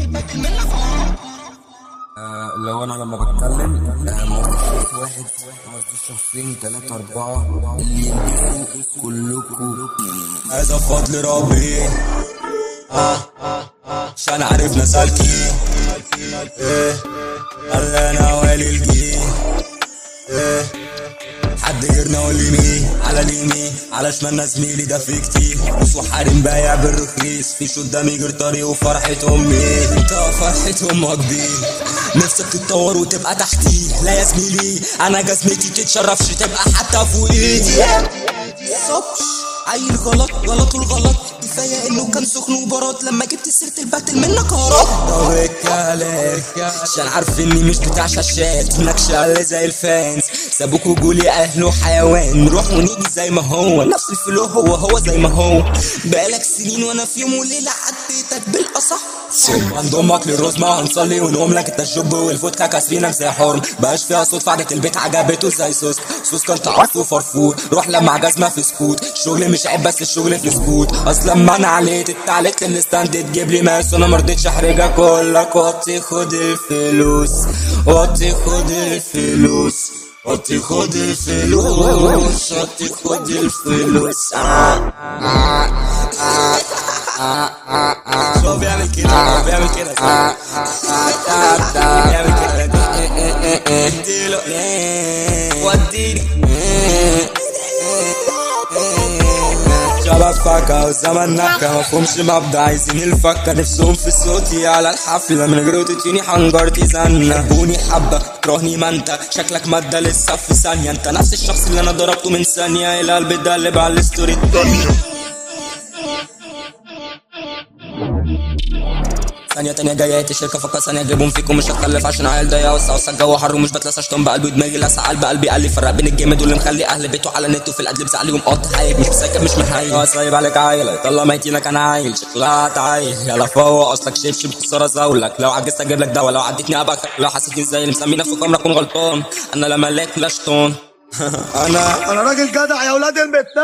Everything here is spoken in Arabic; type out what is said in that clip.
لو انا لما بتكلم ما قصديش واحد، ما قصديش شخصين تلاتة أربعة، اللي يلبسوا كلكم. هذا بفضل ربي عشان عرفنا سالكين خلانا والي الجيل حد غيرنا واللي مين على اليمين على شمالنا زميلي ده في كتير وحارم بايع بالرخيص فيش قدامي غير طريق وفرحة امي انت فرحة امك بيه نفسك تتطور وتبقى تحتي لا يا زميلي انا جزمتي تتشرفش تبقى حتى فوق ايدي صبش عيل غلط والغلط كفايه انه كان سخن وبراد لما جبت سيره الباتل منك هرب. طب الكلام عشان عارف اني مش بتاع شاشات منك شغال زي الفانز سابوك وجولي اهله حيوان نروح ونيجي زي ما هو نفس الفلو هو زي ما هو بقالك سنين وانا في يوم وليله عديتك بالاصح عند امك للرز ما هنصلي ونقوم لك انت الجب والفودكا كاسرينك زي حرم بقاش فيها صدفه عجبت البيت عجبته زي سوس كان تعرف وفرفور روح لما جزمه في سكوت الشغل مش عيب بس الشغل في سكوت اصلا ما انا عليت التعليق الستاند تجيب لي ماس وانا مرضتش احرجك كلك وطي خد الفلوس وطي خد الفلوس وطي خد الفلوس وطي خد الفلوس شو بيعمل كده بيعمل كده بيعمل كده اديله وديني شباب فكة والزمن نكة مفهومش مبدأ عايزين الفكة نفسهم في صوتي على الحفلة من غير اوتوتيوني حنجرتي زنة حبوني حبة تكرهني ما انت شكلك مادة لسه في ثانية انت نفس الشخص اللي انا ضربته من ثانية الى قلبي ده اللي على الستوري التانية ثانية تانية جاية الشركة فكر ثانية اجيبهم فيكم مش هتخلف عشان عيل ضيق وسع الجو حر ومش بتلسع شطان بقلبي ودماغي لسع قلبي قال لي فرق بين الجامد واللي مخلي اهل بيته على النت وفي الادلب عليهم قط حايب مش مساكب مش محايل سايب عليك عيل طلع ميتينك انا عيل شكلها تعايل يلا فوق اصلك شبشب خسارة زولك لو عجزت اجيب لك دواء لو عديتني ابقى لو حسيتني زي اللي مسمي نفسه خمرة اكون غلطان انا لا ملاك لا شطان انا راجل جدع يا اولاد البت.